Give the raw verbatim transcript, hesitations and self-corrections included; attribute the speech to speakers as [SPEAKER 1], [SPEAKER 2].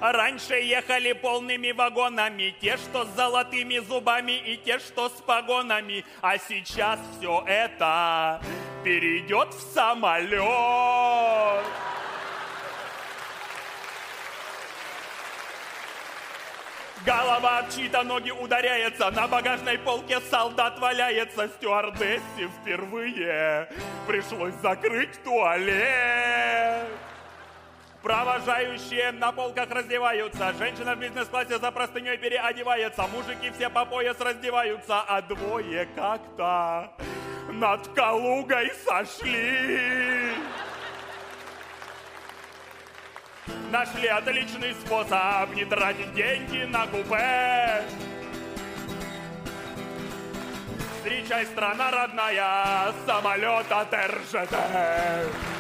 [SPEAKER 1] Раньше ехали полными вагонами, те, что с золотыми зубами и те, что с погонами. А сейчас все это перейдет в самолет. Голова обчита, ноги ударяется, на багажной полке солдат валяется. Стюардессе впервые пришлось закрыть туалет. Провожающие на полках раздеваются, женщина в бизнес-классе за простыней переодевается, мужики все по пояс раздеваются, а двое как-то над Калугой сошли. Нашли отличный способ не тратить деньги на купе. Встречай, страна родная, самолет от эр жэ дэ.